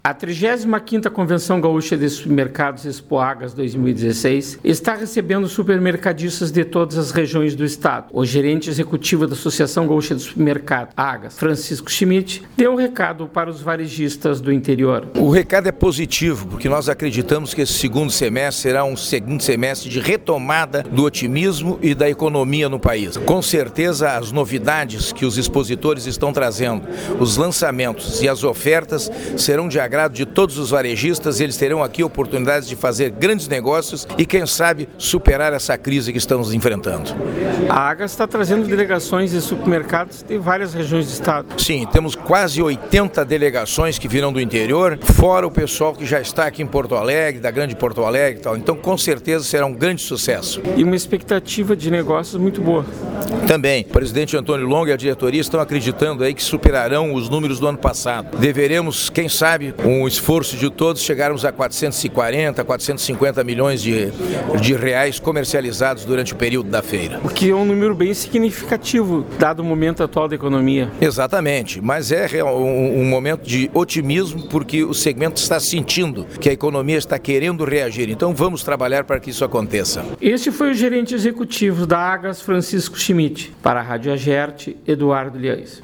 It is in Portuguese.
A 35ª Convenção Gaúcha de Supermercados Expo Agas 2016 está recebendo supermercadistas de todas as regiões do estado. O gerente executivo da Associação Gaúcha de Supermercados Agas, Francisco Schmidt, deu um recado para os varejistas do interior. O recado é positivo, porque nós acreditamos que esse segundo semestre será um segundo semestre de retomada do otimismo e da economia no país. Com certeza, as novidades que os expositores estão trazendo, os lançamentos e as ofertas serão de agrado de todos os varejistas. Eles terão aqui oportunidades de fazer grandes negócios e, quem sabe, superar essa crise que estamos enfrentando. A Agas está trazendo delegações de supermercados de várias regiões do estado. Sim, temos quase 80 delegações que virão do interior, fora o pessoal que já está aqui em Porto Alegre, da grande Porto Alegre e tal. Então, com certeza, será um grande sucesso. E uma expectativa de negócios muito boa. Também, o presidente Antônio Longo e a diretoria estão acreditando aí que superarão os números do ano passado. Deveremos, quem sabe, um esforço de todos, chegarmos a 440, 450 milhões de reais comercializados durante o período da feira. O que é um número bem significativo, dado o momento atual da economia. Exatamente, mas é um momento de otimismo, porque o segmento está sentindo que a economia está querendo reagir. Então vamos trabalhar para que isso aconteça. Este foi o gerente executivo da Agas, Francisco Schmidt. Para a Rádio Agerte, Eduardo Liães.